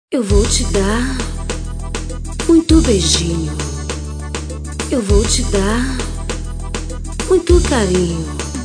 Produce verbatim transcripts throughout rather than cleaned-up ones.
Eu vou te dar muito beijinho, eu vou te dar muito carinho.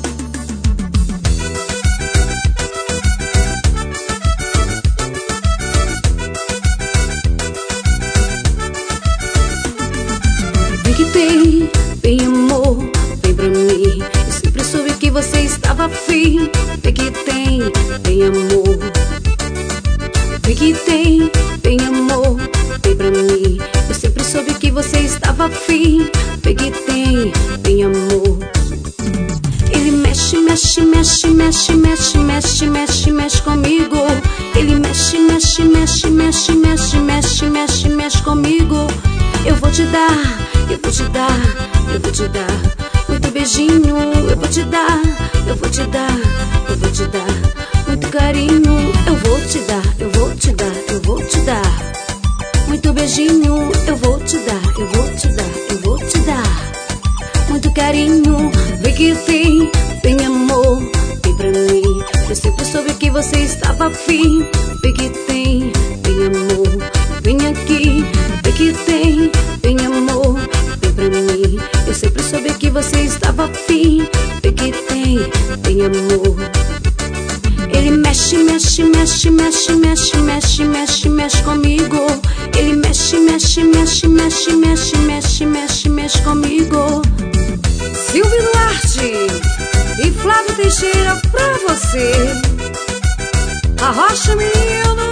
Vem que tem, vem amor, vem pra mim. Eu sempre soube que você estava afim. Vem que tem, vem amor. Vem que tem, vem amor, vem pra mim. Eu sempre soube que você estava afim. Vem que tem, vem amor. Ele mexe, mexe, mexe, mexe, mexe, mexe, mexe, mexe comigo. Ele mexe, mexe, mexe, mexe, mexe, mexe, mexe, mexe comigo. Eu vou te dar, eu vou te dar, eu vou te dar muito beijinho. Eu vou te dar, eu vou te dar, eu vou te dar muito carinho. Eu vou te dar, eu vou te dar, eu vou te dar muito beijinho. Eu vou te dar, eu vou te dar, eu vou te dar muito carinho. Vem que tem, vem amor, vem pra mim. Eu sempre soube que você estava afim. Vem que tem, vem amor, vem aqui. Vem que tem, vem amor, vem pra mim. Eu sempre soube que você estava afim. Vem que tem, vem amor. Ele mexe, mexe, mexe, mexe, mexe, mexe, mexe, mexe comigo. Ele mexe, mexe, mexe, mexe, mexe, mexe, mexe, mexe comigo. Silvio Duarte e Flávio Teixeira pra você. Arrocha, menino.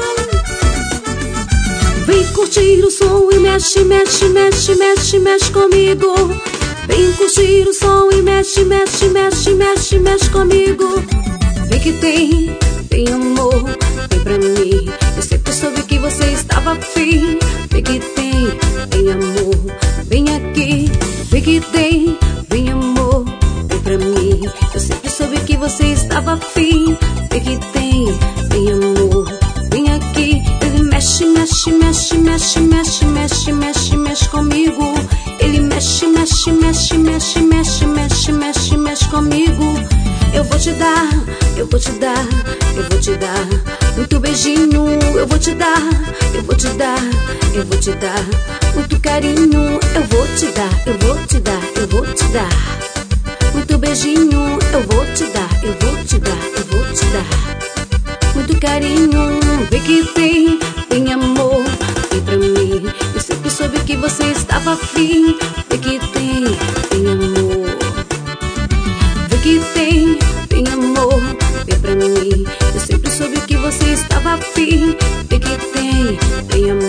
Vem curtir o som e mexe, mexe, mexe, mexe, mexe comigo. Vem curtir o som e mexe, mexe, mexe, mexe, mexe comigo. Vem que tem, vem amor, vem pra mim. Eu sempre soube que você estava afim. Vem que tem, vem amor, vem aqui. Vem que tem, vem amor, vem pra mim. Eu sempre soube que você estava afim. Vem que tem, vem amor, vem aqui. Ele mexe, mexe, mexe, mexe, mexe, mexe, mexe, mexe comigo. Ele mexe, mexe, mexe, mexe, mexe, mexe, mexe, mexe comigo. Eu vou te dar, eu vou te dar, eu vou te dar muito beijinho. Eu vou te dar, eu vou te dar, eu vou te dar muito carinho. Eu vou te dar, eu vou te dar, eu vou te dar muito beijinho. Eu vou te dar, eu vou te dar, eu vou te dar muito carinho. Vem que tem, vem amor, vem pra mim. Eu sempre soube que você estava afim. Vem que tem, vem amor. Vem que tem, vem amor, vem pra mim. Eu sempre soube que você estava afim. Vem que tem, vem amor.